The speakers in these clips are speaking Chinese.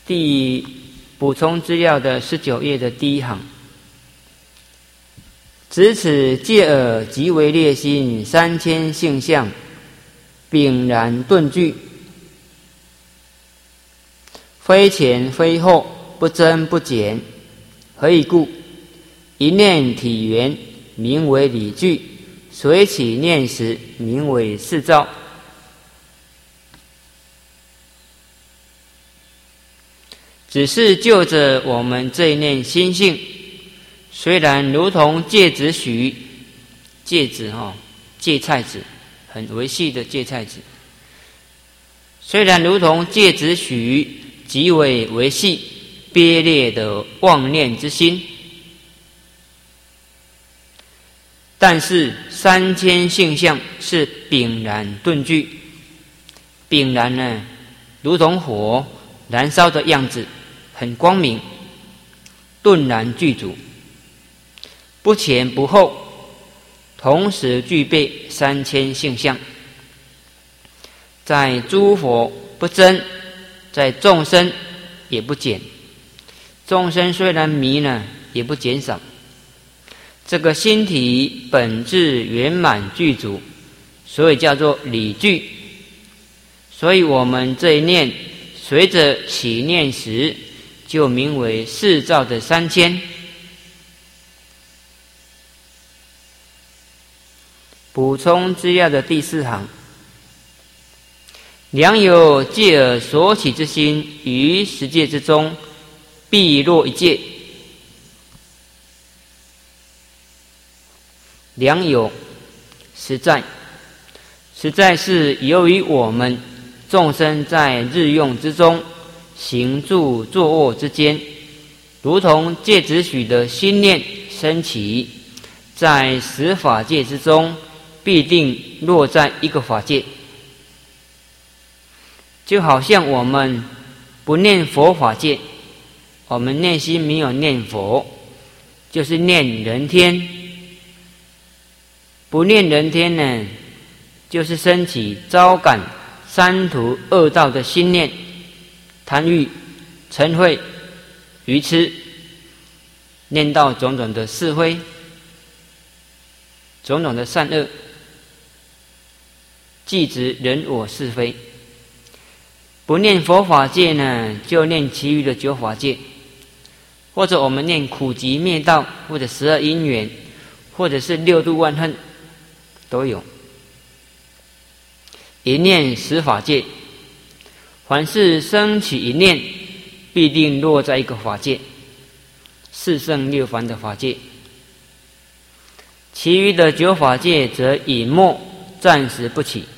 补充资料的19页的第一行，执此戒耳即为列心3000性相，秉然顿具，非前非后，不增不减。何以故？一念体缘，名为理具；随起念时，名为事照。只是就着我们这一念心性，虽然如同芥子许，芥子芥菜籽，很微细的芥菜籽，虽然如同芥子许，极为微细卑劣的妄念之心，但是3000性相是秉然顿具。秉然呢，如同火燃烧的样子，很光明，顿然具足，不前不后，同时具备3000性相。在诸佛不增，在众生也不减。众生虽然迷呢，也不减少。这个心体本质圆满具足，所以叫做理具。所以我们这一念随着起念时，就名为事照的3000。补充资料的第4行，良有戒耳所起之心，于十界之中，必落一戒。良有，实在是由于我们众生在日用之中，行住坐卧之间，如同芥子许的心念升起，在10法界之中，必定落在一个法界。就好像我们不念佛法界，我们内心没有念佛，就是念人天。不念人天呢，就是升起招感三途恶道的心念，贪欲、嗔恚、愚痴，念到种种的是非，种种的善恶，既指人我是非。不念佛法界呢，就念其余的9法界，或者我们念苦集灭道，或者12因缘，或者是6度万恨，都有。一念10法界，凡是升起一念，必定落在一个法界，四圣六凡的法界。其余的9法界则隐没，暂时不起。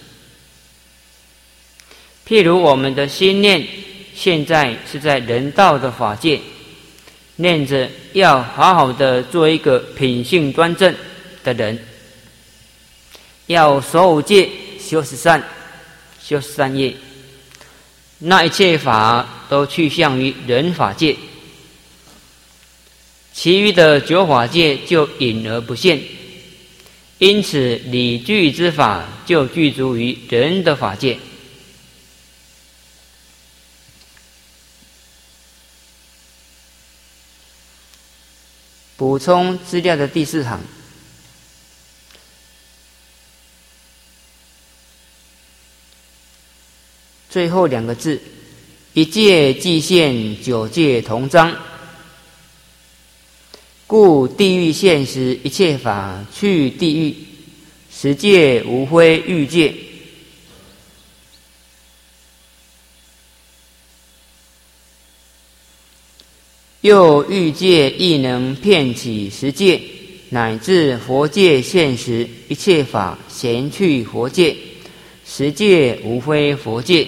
譬如我们的心念现在是在人道的法界，念着要好好的做一个品性端正的人，要守5戒，修10善，修13业，那一切法都去向于人法界，其余的9法界就隐而不现，因此理具之法就具足于人的法界。补充资料的第4行，最后2个字，一戒既现，9戒同彰。故地狱现时，一切法去地狱，10戒无非欲戒。又欲戒亦能遍起10戒，乃至佛界现时，一切法咸去佛界，10戒无非佛界。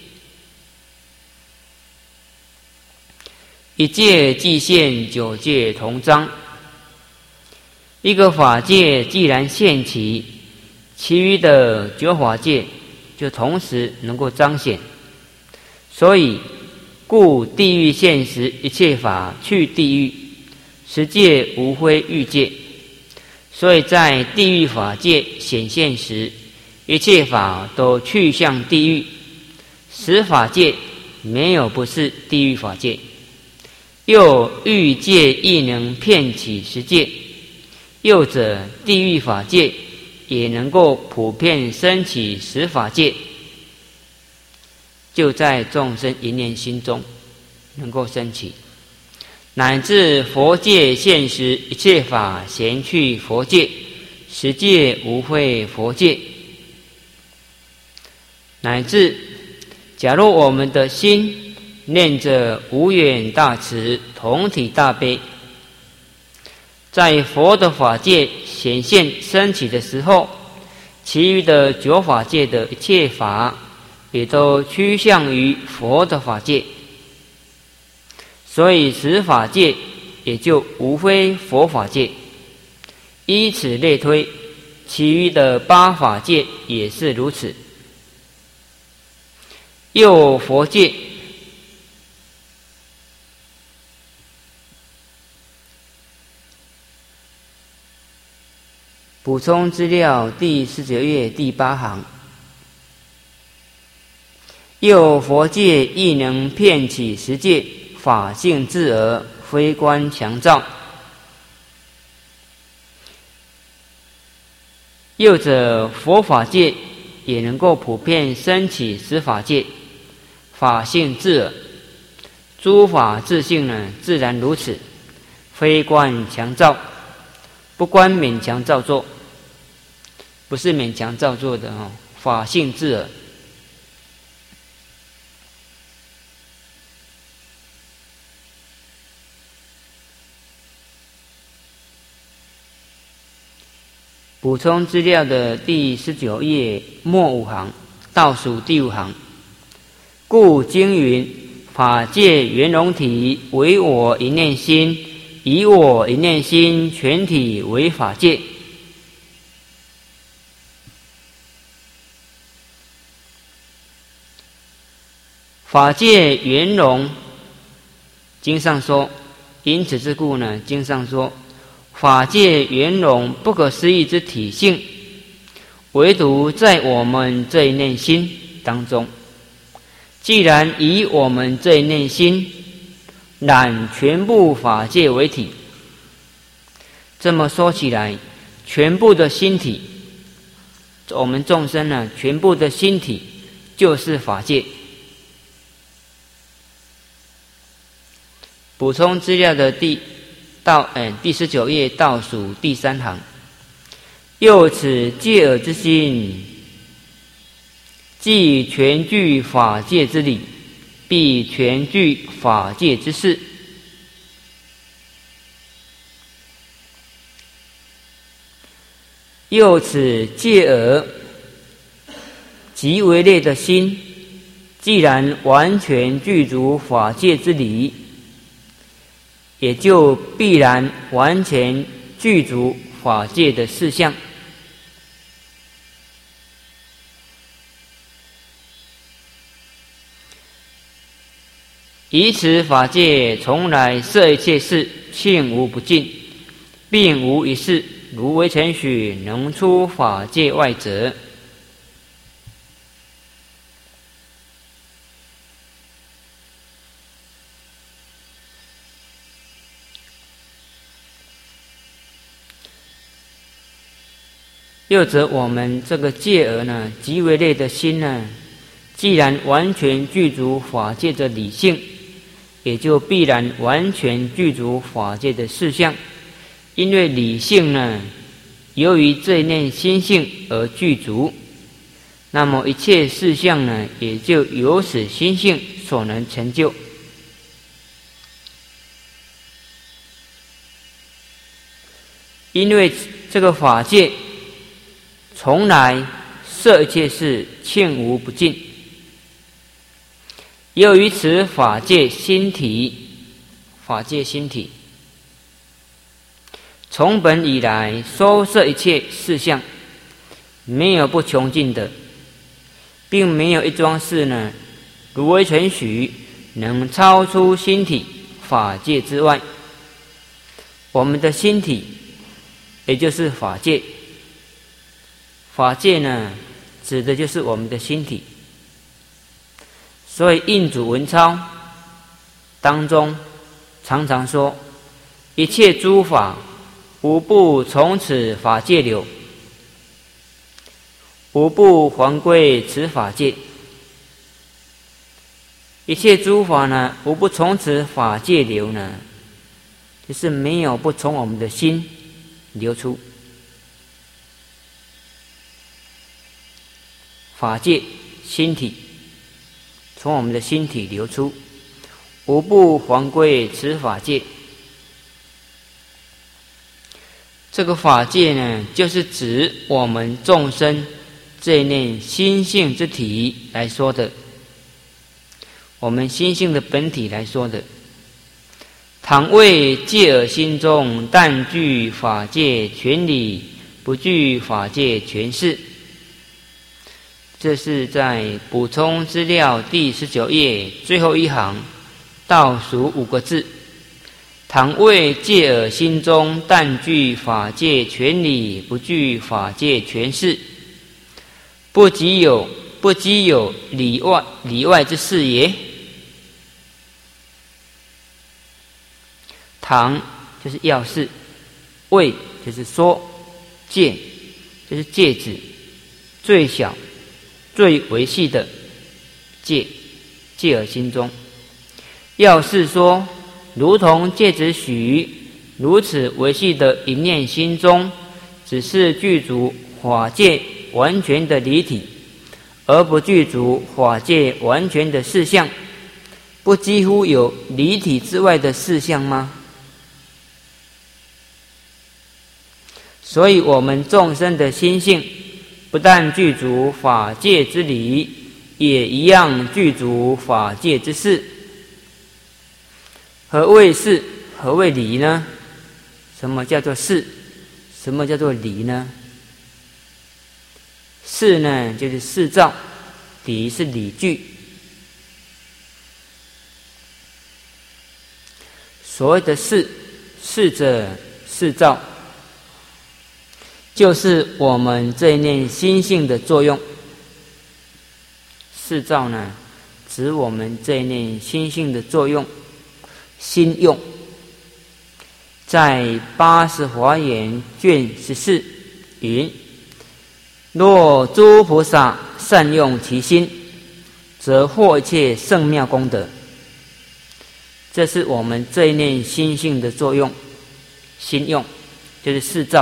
一戒既现，9戒同彰。一个法界既然现起，其余的9法界就同时能够彰显。所以故地狱现时，一切法去地狱，10戒无非欲戒。所以在地狱法界显现时，一切法都去向地狱，10法界没有不是地狱法界。又欲界亦能遍起十界，又者地狱法界也能够普遍升起十法界，就在众生一念心中能够升起，乃至佛界现时一切法咸去佛界，十界无非佛界，乃至假如我们的心念着无远大慈同体大悲，在佛的法界显现升起的时候，其余的九法界的一切法也都趋向于佛的法界，所以十法界也就无非佛法界。依此类推，其余的八法界也是如此。又佛界补充资料第19页第8行，又佛界亦能遍起十界，法性自而非观强照。又者佛法界也能够普遍升起十法界，法性自尔，诸法自性呢自然如此，非观强照，不观勉强造作，不是勉强造作的哦，法性自尔。补充资料的第19页末5行，倒数第5行。故经云：法界圆融体，唯我一念心，以我一念心，全体为法界。法界圆融，经上说，因此之故呢，经上说法界圆融不可思议之体性，唯独在我们这一念心当中。既然以我们这一念心染全部法界为体，这么说起来，全部的心体，我们众生呢，全部的心体就是法界。补充资料的第19页倒数第3行。又此戒耳之心，既全具法界之理，必全具法界之事。又此戒耳即为类的心，既然完全具足法界之理，也就必然完全具足法界的事项。以此法界从来摄一切事，性无不尽，并无一事如微尘许能出法界外者。又则我们这个戒耳呢，极为类的心呢，既然完全具足法界的理性，也就必然完全具足法界的事项。因为理性呢，由于这一念心性而具足，那么一切事项呢，也就由此心性所能成就。因为这个法界从来摄一切事，罄无不尽。由于此法界心体，法界心体从本以来收摄一切事项，没有不穷尽的，并没有一桩事呢，如微尘许能超出心体法界之外。我们的心体也就是法界，法界呢，指的就是我们的心体。 所以印祖文钞当中常常说，一切诸法无不从此法界流，无不还归此法界。一切诸法呢，无不从此法界流呢，就是没有不从我们的心流出。法界心体从我们的心体流出，无不还归此法界。这个法界呢，就是指我们众生这一念心性之体来说的，我们心性的本体来说的。倘谓戒尔心中但具法界全理，不具法界全事，这是在补充资料第19页最后一行倒数5个字。倘谓戒尔心中但具法界全理，不具法界全事，不即有理外之事也。倘就是要事，谓就是说，戒就是戒指，最小最微细的戒耳心中。要是说，如同戒指许如此微细的一念心中，只是具足法界完全的离体，而不具足法界完全的事相，不几乎有离体之外的事相吗？所以我们众生的心性不但具足法界之理，也一样具足法界之事。何谓事？何谓理呢？什么叫做事？什么叫做理呢？事呢，就是事照；理是理据。所谓的事，事者事照，就是我们这一念心性的作用。事照呢，指我们这一念心性的作用，心用。在80华严卷14云：若诸菩萨善用其心，则获一切圣妙功德。这是我们这一念心性的作用，心用就是事照。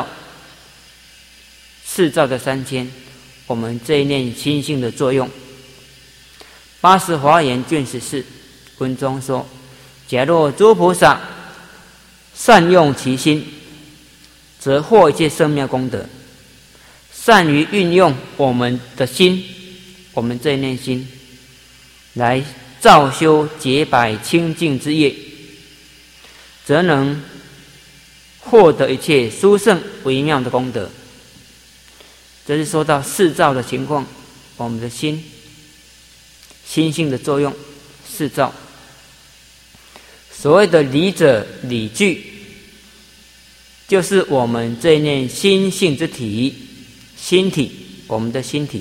事照的3000，我们这一念心性的作用。80华严卷14文中说：假若诸菩萨善用其心，则获一切圣妙功德。善于运用我们的心，我们这一念心，来造修洁白清净之业，则能获得一切殊胜微妙的功德。这是说到事照的情况，我们的心性的作用，事照。所谓的理者理具，就是我们这一念心性之体，心体，我们的心体。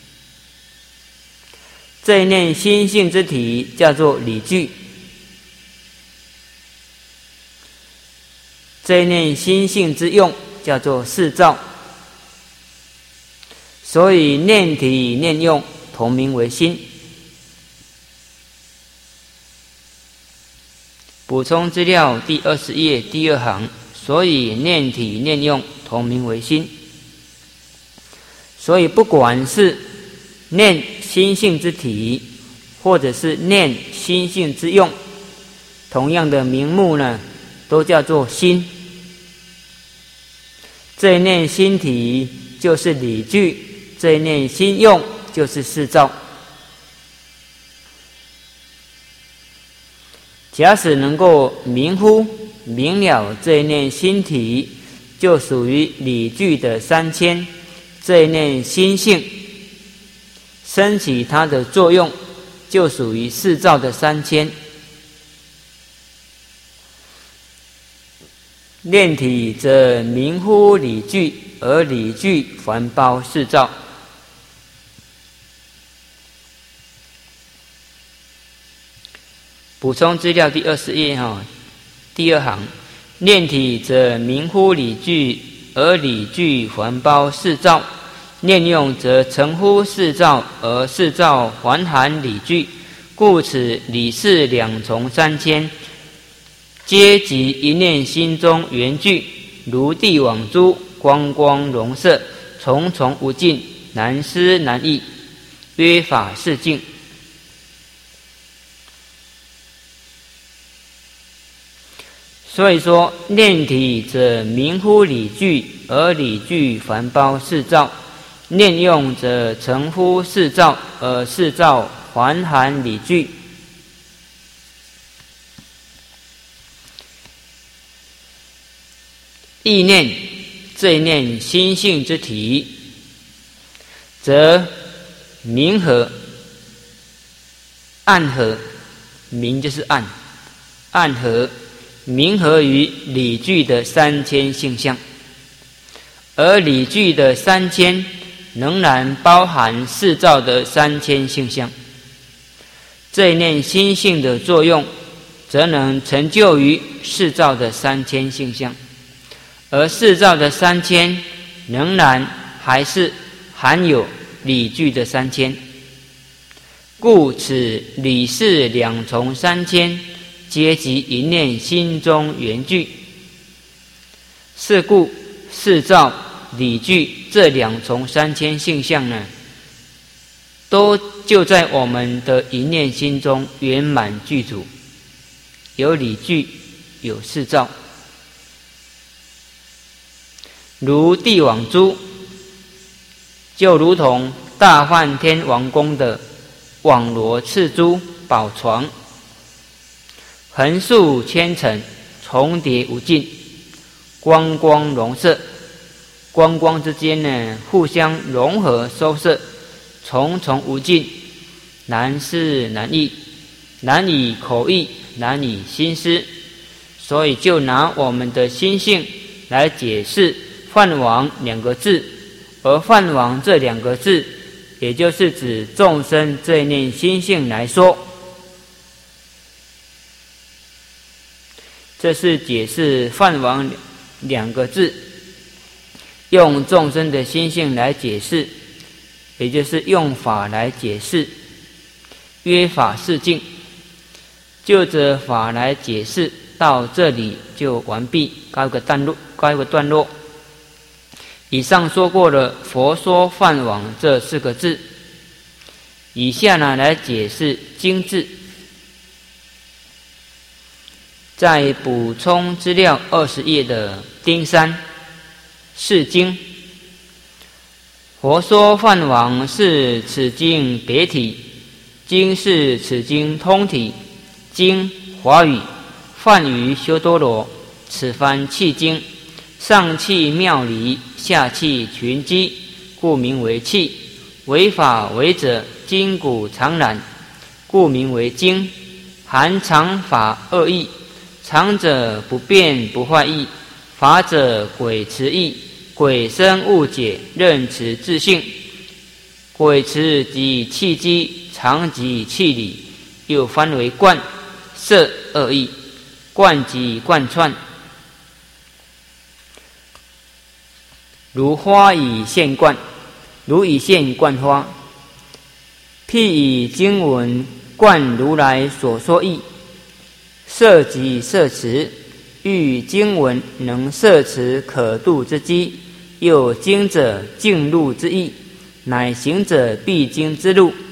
这一念心性之体叫做理具，这一念心性之用叫做事照。所以念体念用同名为心。补充资料第20页第2行，所以念体念用同名为心。所以不管是念心性之体，或者是念心性之用，同样的名目呢，都叫做心。这一念心体就是理具，这一念心用就是事照。假使能够明乎明了这一念心体，就属于理具的3000，这一念心性升起它的作用，就属于事照的3000。念体则明乎理具，而理具环包事照。 补充资料第20页第2行，念体则明乎理具，而理具环包四照；念用则成乎四照，而四照环含理具。故此理事两重三千，皆即一念心中缘具，如地网珠，光光融色，重重无尽，难思难议，约法是境。所以说，念体则明乎理具，而理具环包四照；念用则成乎四照，而四照环含理具。意念，这一念心性之体，则明和、暗合，明就是暗，暗合。明合于理具的3000性相，而理具的3000仍然包含四照的3000性相。这一念心性的作用，则能成就于四照的3000性相，而四照的3000仍然还是含有理具的3000。故此理事两重3000。皆即一念心中缘具。是故四照、理具这两重3000性相呢，都就在我们的一念心中圆满具足，有理具，有四照。如地网珠，就如同大梵天王宫的网罗赤珠宝床，横竖千层，重叠无尽，光光融色，光光之间呢，互相融合收摄，重重无尽，难思难议，难以口译，难以心思。所以就拿我们的心性来解释梵王2个字，而梵王这2个字，也就是指众生这一念心性来说。这是解释梵王2个字，用众生的心性来解释，也就是用法来解释，约法是境。就着法来解释，到这里就完毕，告一个段落。以上说过了佛说梵王这4个字，以下呢来解释经字。在补充资料20页的丁3是经，佛说梵王是此经别体，经是此经通体。经华语，梵语修多罗，此番契经，上契妙理，下契群机，故名为契。为法为者，筋骨常然，故名为经。含常法2义，常者不变不坏义，法者诡持义。诡生误解，认持自性。诡持即契机，常即契理，又翻为贯，摄2义。贯即贯穿，如花以线贯，如以线贯花。譬以经文贯如来所说义，摄即摄持，欲经文能摄持可度之机，又经者径路之意，乃行者必经之路。